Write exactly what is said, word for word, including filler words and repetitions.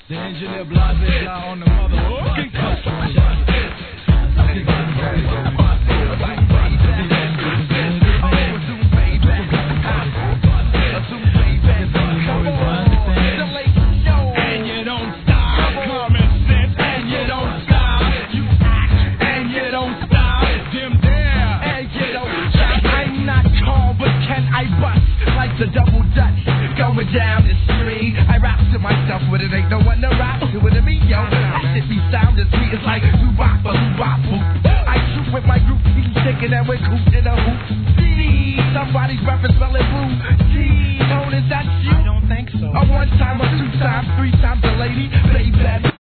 The engineer Blase on the motherfucking coast. And you don't stop. Common sense, and you don't stop. You act, and you don't stop. Dim there, and you don't stop. I'm not calm, but can I bust like the double dutch going down the street? I rap to myself, but it ain't no one to rap to it. Me, yo, I should be sounding sweet. It's like doo-bop, doo-bop, boop. I shoot with my group, he's thinking that we're coop in a hoop. See, somebody's breath is smelling blue. See, Tone, is that you? I don't think so. A one time, a two time, three times.